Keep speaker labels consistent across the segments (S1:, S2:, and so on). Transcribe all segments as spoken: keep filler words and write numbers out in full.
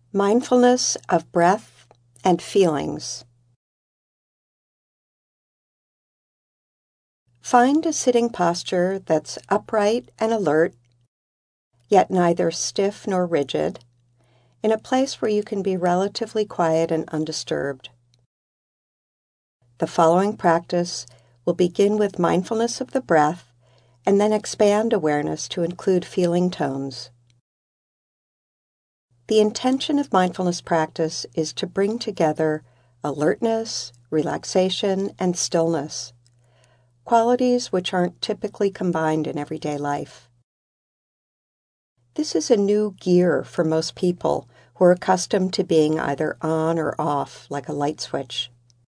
S1: Mindfulness of breath and feelings. Find a sitting posture that's upright and alert, yet neither stiff nor rigid, in a place where you can be relatively quiet and undisturbed. The following practice will begin with mindfulness of the breath and then expand awareness to include feeling tones. The intention of mindfulness practice is to bring together alertness, relaxation, and stillness, qualities which aren't typically combined in everyday life. This is a new gear for most people who are accustomed to being either on or off like a light switch.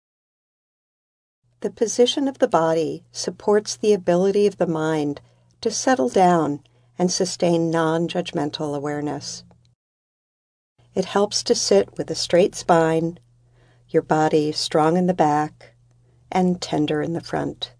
S1: The position of the body supports the ability of the mind to settle down and sustain non-judgmental awareness. It helps to sit with a straight spine, your body strong in the back and tender in the front.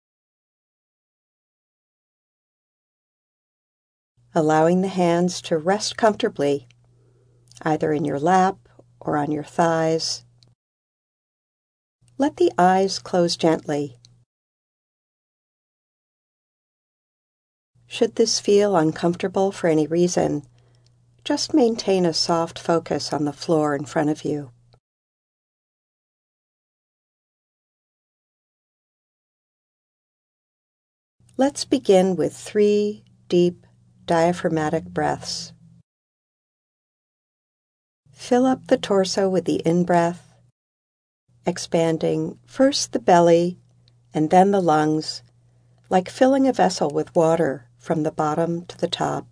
S1: Allowing the hands to rest comfortably, either in your lap or on your thighs. Let the eyes close gently. Should this feel uncomfortable for any reason, just maintain a soft focus on the floor in front of you. Let's begin with three deep diaphragmatic breaths. Fill up the torso with the in-breath, expanding first the belly and then the lungs, like filling a vessel with water from the bottom to the top.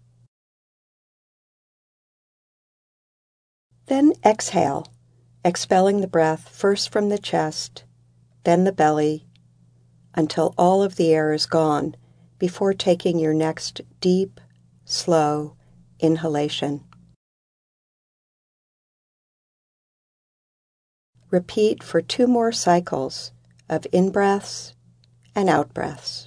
S1: Then exhale, expelling the breath first from the chest, then the belly, until all of the air is gone before taking your next deep, slow inhalation. Repeat for two more cycles of in-breaths and out-breaths.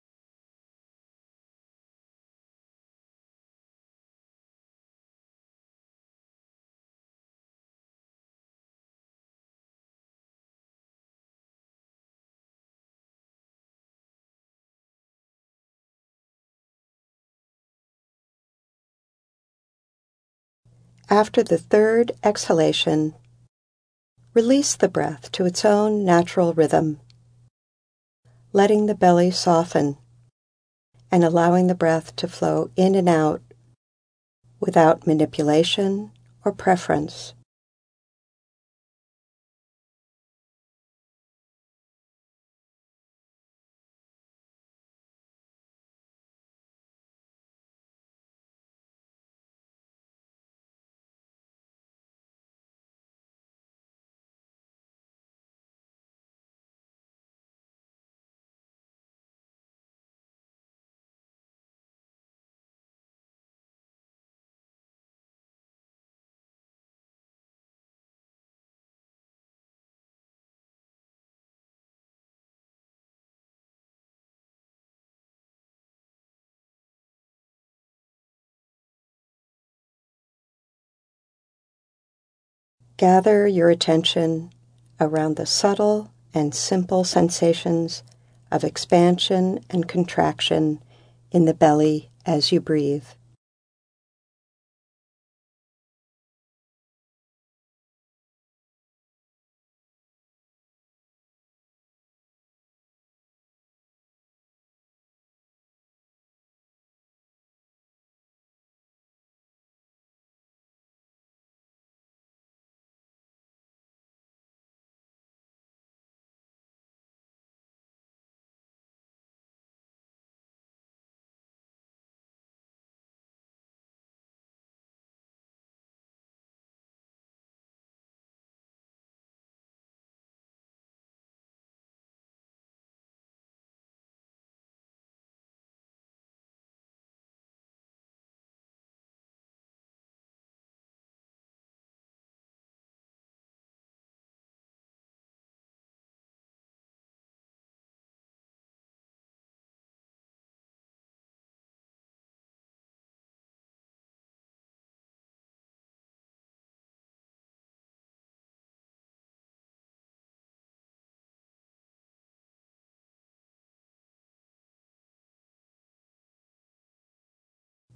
S1: After the third exhalation, release the breath to its own natural rhythm, letting the belly soften and allowing the breath to flow in and out without manipulation or preference. Gather your attention around the subtle and simple sensations of expansion and contraction in the belly as you breathe.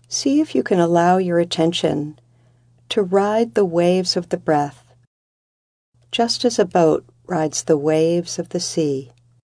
S1: See if you can allow your attention to ride the waves of the breath, just as a boat rides the waves of the sea.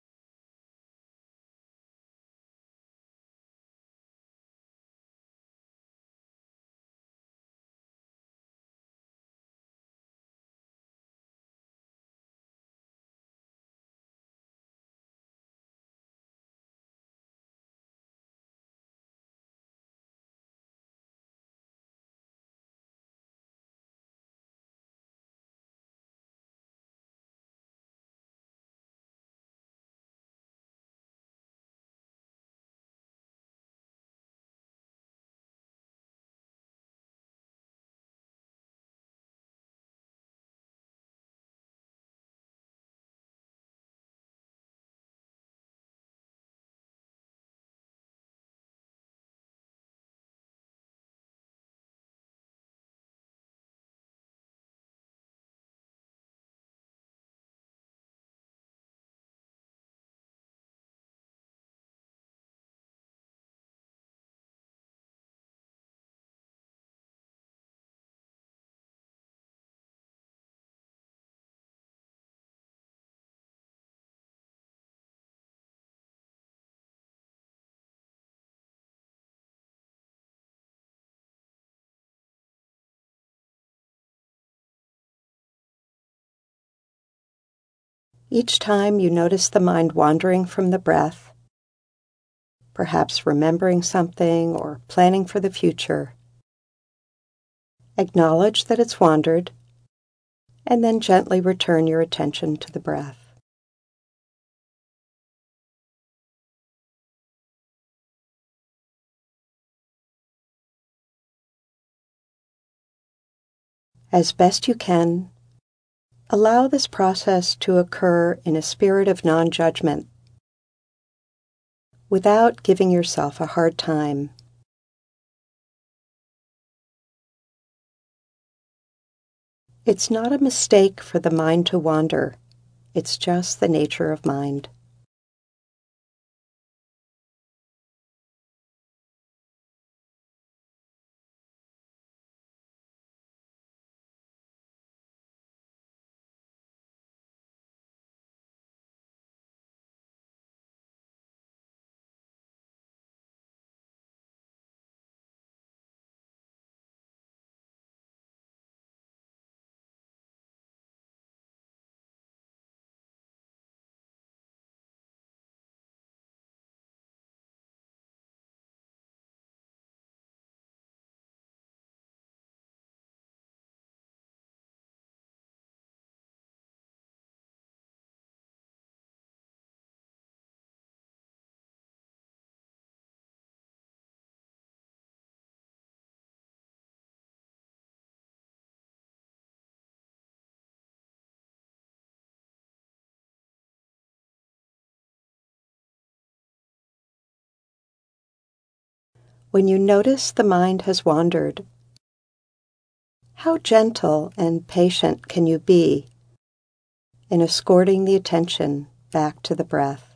S1: Each time you notice the mind wandering from the breath, perhaps remembering something or planning for the future, acknowledge that it's wandered, and then gently return your attention to the breath. As best you can, allow this process to occur in a spirit of non-judgment, without giving yourself a hard time. It's not a mistake for the mind to wander. It's just the nature of mind. When you notice the mind has wandered, how gentle and patient can you be in escorting the attention back to the breath?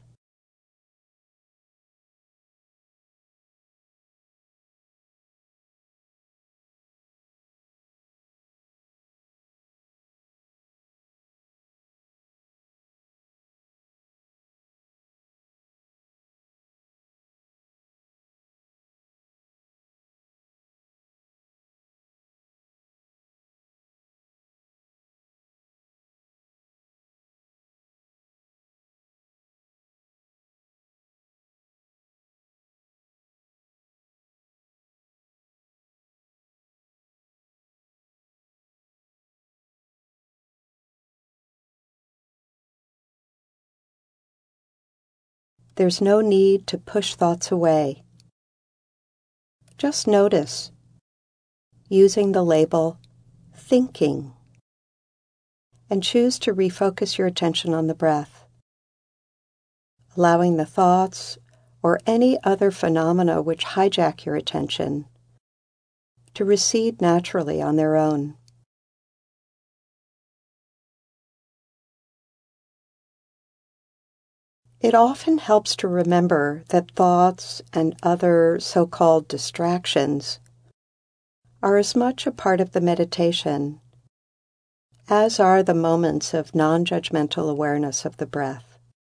S1: There's no need to push thoughts away. Just notice, using the label thinking, and choose to refocus your attention on the breath, allowing the thoughts or any other phenomena which hijack your attention to recede naturally on their own. It often helps to remember that thoughts and other so-called distractions are as much a part of the meditation as are the moments of non-judgmental awareness of the breath.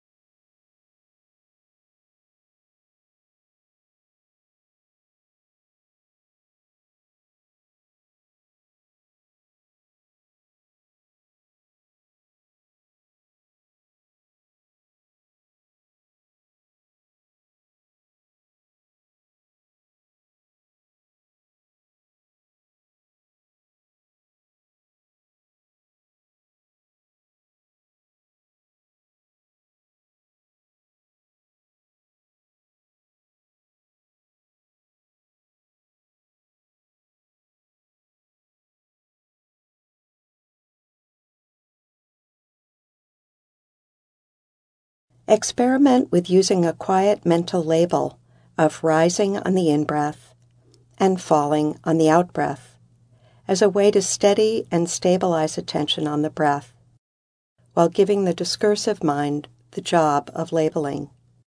S1: Experiment with using a quiet mental label of rising on the in-breath and falling on the out-breath as a way to steady and stabilize attention on the breath while giving the discursive mind the job of labeling.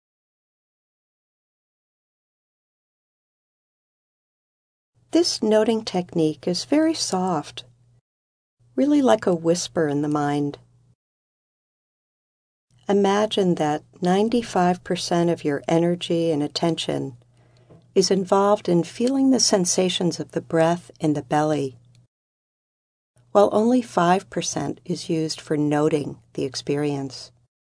S1: This noting technique is very soft, really like a whisper in the mind. Imagine that ninety-five percent of your energy and attention is involved in feeling the sensations of the breath in the belly, while only five percent is used for noting the experience.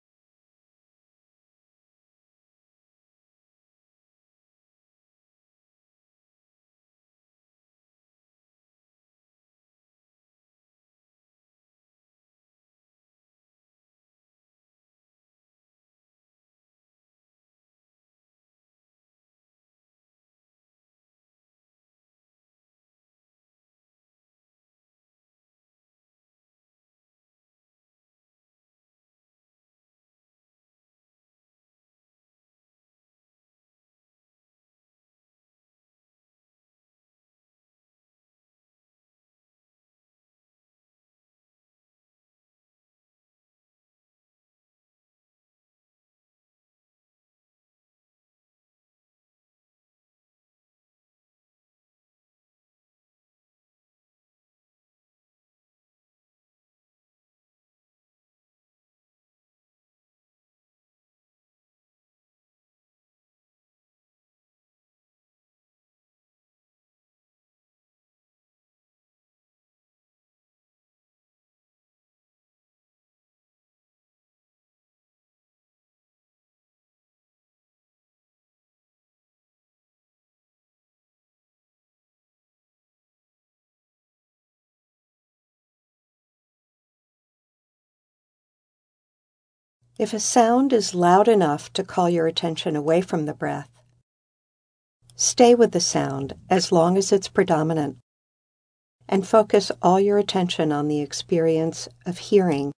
S1: If a sound is loud enough to call your attention away from the breath, stay with the sound as long as it's predominant, and focus all your attention on the experience of hearing.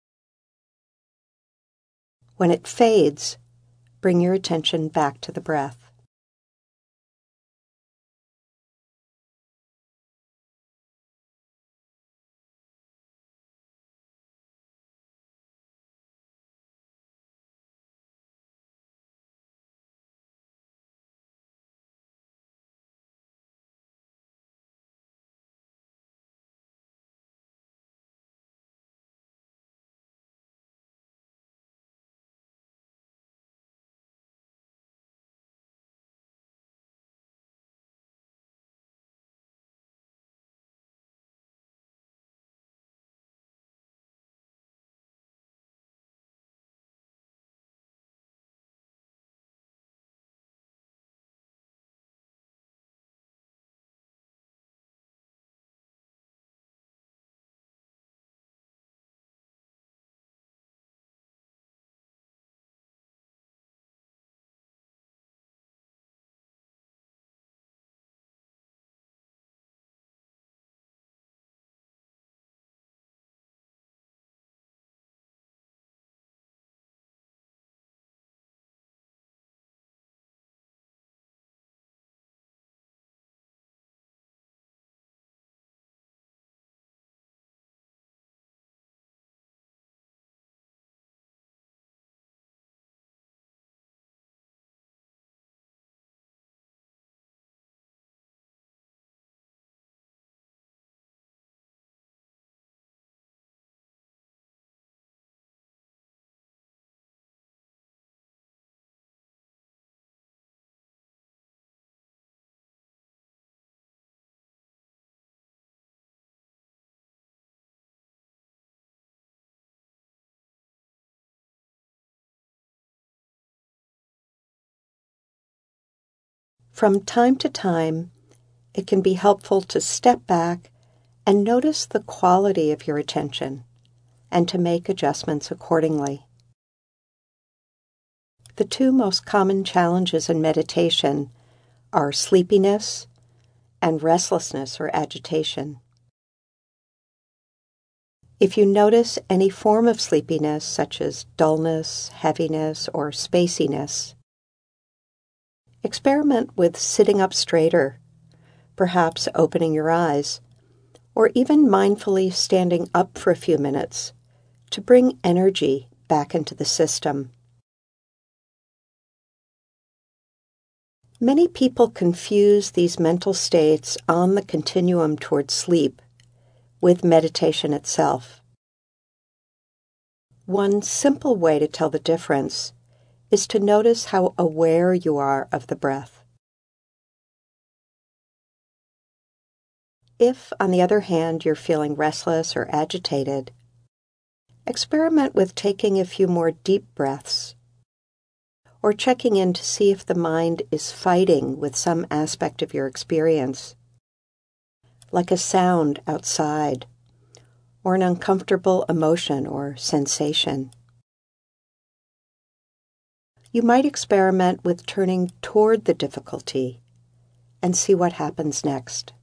S1: When it fades, bring your attention back to the breath. From time to time, it can be helpful to step back and notice the quality of your attention and to make adjustments accordingly. The two most common challenges in meditation are sleepiness and restlessness or agitation. If you notice any form of sleepiness, such as dullness, heaviness, or spaciness, experiment with sitting up straighter, perhaps opening your eyes, or even mindfully standing up for a few minutes to bring energy back into the system. Many people confuse these mental states on the continuum towards sleep with meditation itself. One simple way to tell the difference is to notice how aware you are of the breath. If, on the other hand, you're feeling restless or agitated, experiment with taking a few more deep breaths, or checking in to see if the mind is fighting with some aspect of your experience, like a sound outside, or an uncomfortable emotion or sensation. You might experiment with turning toward the difficulty and see what happens next.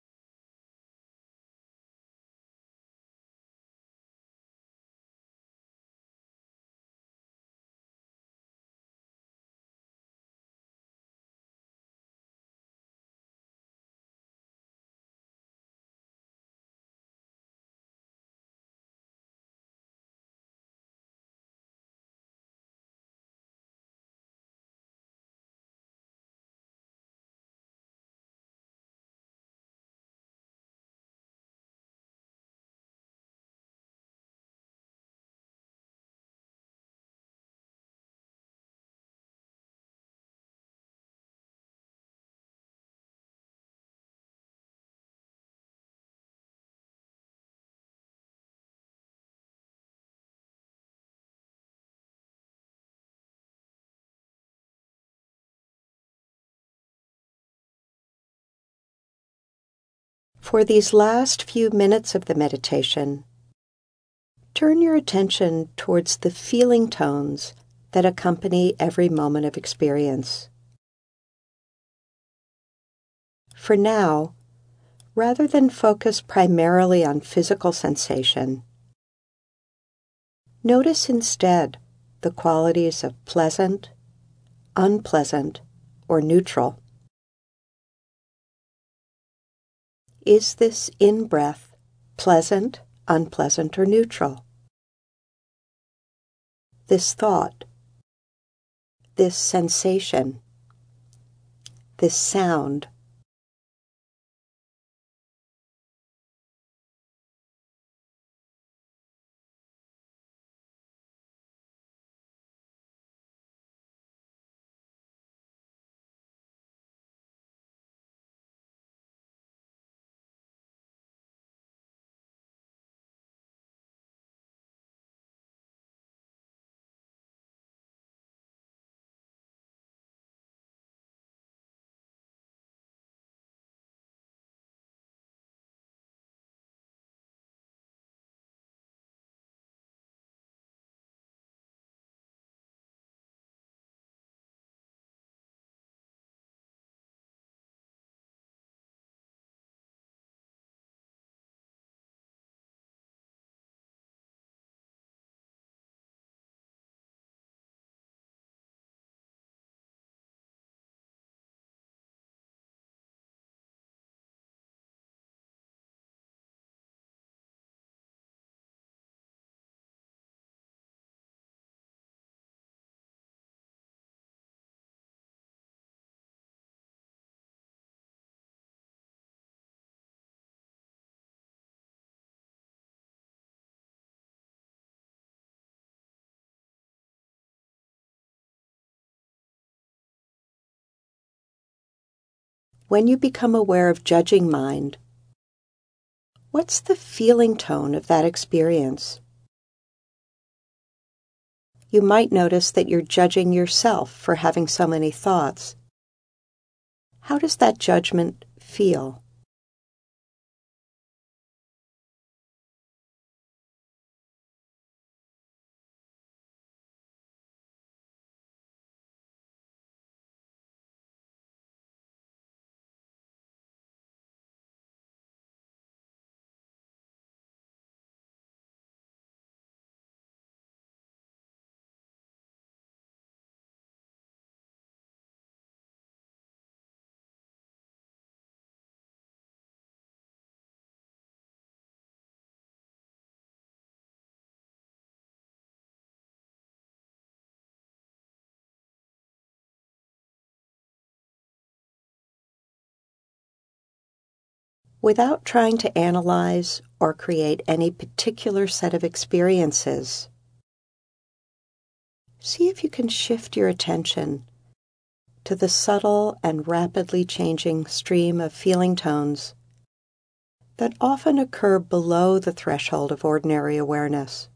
S1: For these last few minutes of the meditation, turn your attention towards the feeling tones that accompany every moment of experience. For now, rather than focus primarily on physical sensation, notice instead the qualities of pleasant, unpleasant, or neutral. Is this in-breath pleasant, unpleasant, or neutral? This thought, this sensation, this sound. When you become aware of judging mind, what's the feeling tone of that experience? You might notice that you're judging yourself for having so many thoughts. How does that judgment feel? Without trying to analyze or create any particular set of experiences, see if you can shift your attention to the subtle and rapidly changing stream of feeling tones that often occur below the threshold of ordinary awareness.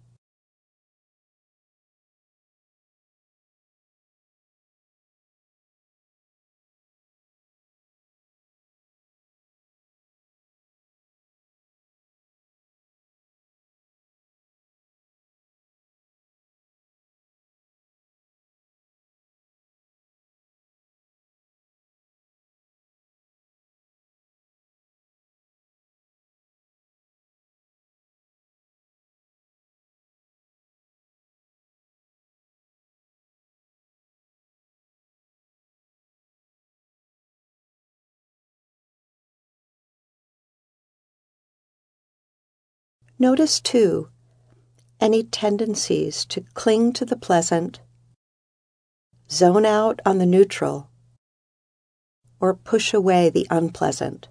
S1: Notice, too, any tendencies to cling to the pleasant, zone out on the neutral, or push away the unpleasant.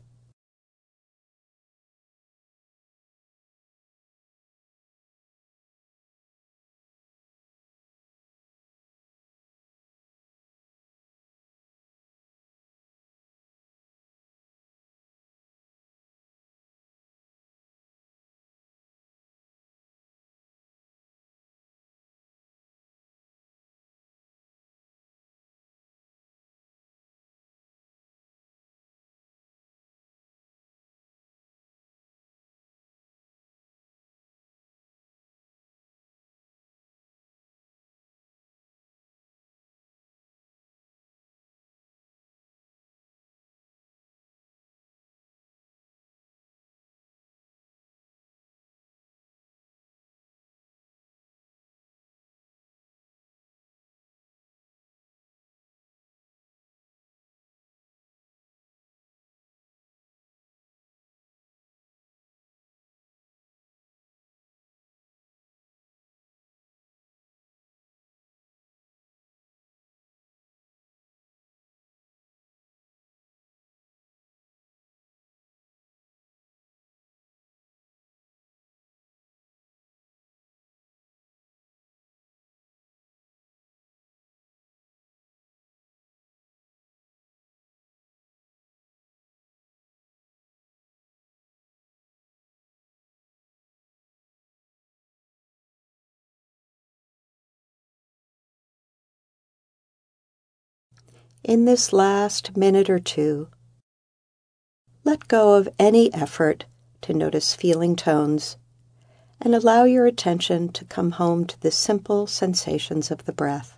S1: In this last minute or two, let go of any effort to notice feeling tones and allow your attention to come home to the simple sensations of the breath.